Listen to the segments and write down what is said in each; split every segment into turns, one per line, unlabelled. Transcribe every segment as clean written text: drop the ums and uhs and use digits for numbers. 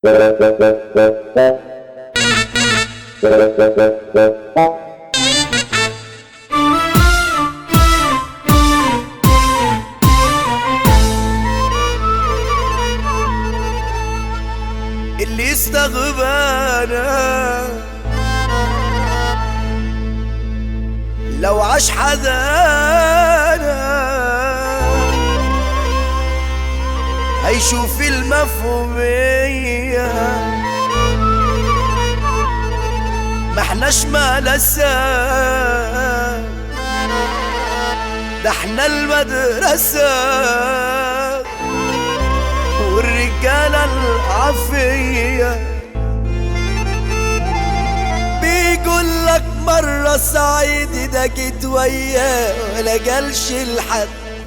اللي استغبانا لو عاش حدانا هيشوف المفهومية، ما احناش ملسان، ده احنا المدرسة والرجالة العافية. بيقولك مرة سعيد ده جيت وياه ولا جالش لحد،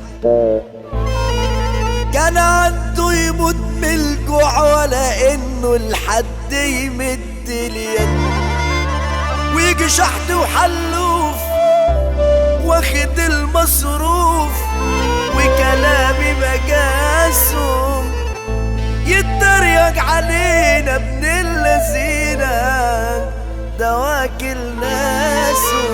كان عنده يموت من الجوع ولا انه لحد يمد اليد، ويجي شحت وحلوف واخد المصروف وكلامي مجاسه يتريق علينا ابن اللذينة ده واكل ناسه.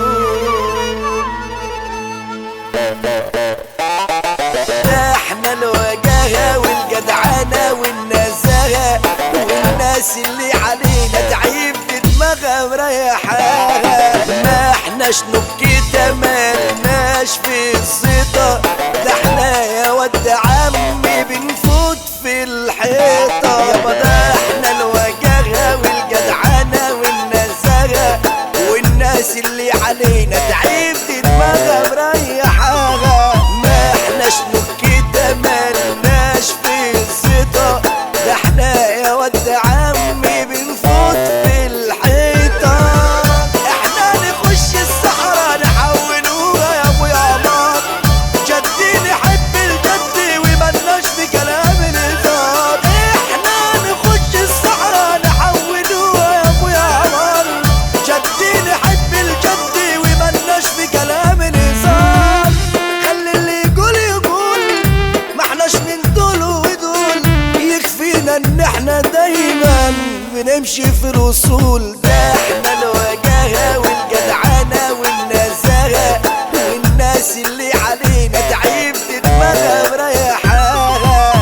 ده احنا الوجاهة والجدعانة والنزاهة والناس اللي علينا تعيب في دماغها مريحاها، ما احناش نكتة مالناش في الزيطة، ده احنا يا ود عمي بنفوت في الحيطة يابا. ده احنا الوجاهة والجدعانة والنزاهة والناس اللي علينا تعيب في دماغها مريحاها، ما احناش نكتة مالناش في الزيطة، ده احنا يا ود عمي بنفوت في الحيطة. احنا نخش الصحراء نحولوها يا ابو يعمار، جدي نحب الجد وملناش في كلام الهزار. احنا نخش الصحراء نحولوها يا ابو يعمار، جدي نحب الجد وملناش في كلام الهزار. خلي اللي يقول يقول، ما احناش من دول ودول، يكفينا ان احنا دايما بنمشي في الوصول. ده احنا الوجاهة والجدعانة والنزاهة والناس اللي علينا تعيب في دماغها مريحاها.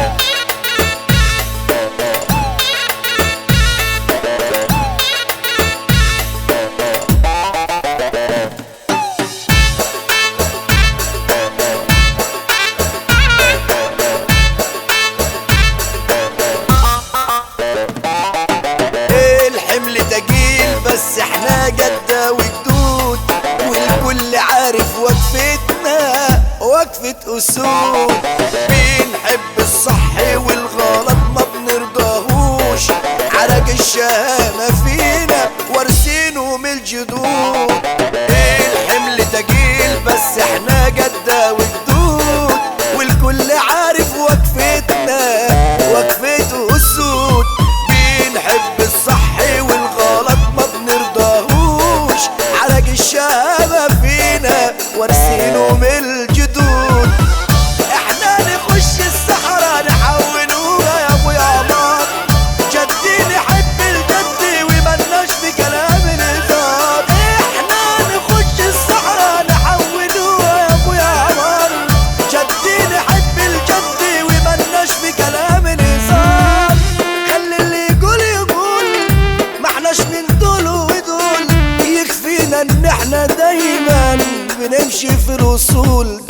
الحمل تقيل بس احنا جدة وجدود، والكل عارف وقفتنا وقفة أسود. بنحب الصح والغلط ما بنرضاهوش، عرق الشهامة فينا وارثينه من الجدود. الحمل تقيل بس احنا جدة وجدود، والكل عارف وقفتنا وقفة أسود. بنحب الصح والغلط ما بنرضاهوش، عرق الشهامة فينا وارثينه من الجدود. احنا نخش الصحراء نحولوها يا ابو يعمار، جدي نحب الجد وملناش في كلام الهزار. احنا نخش الصحراء نحولوها يا ابو يعمار، جدي نحب الجد وملناش في كلام الهزار. خلي اللي يقول يقول، ما احناش من دول ودول، يكفينا ان احنا دايما بنمشي في الوصول.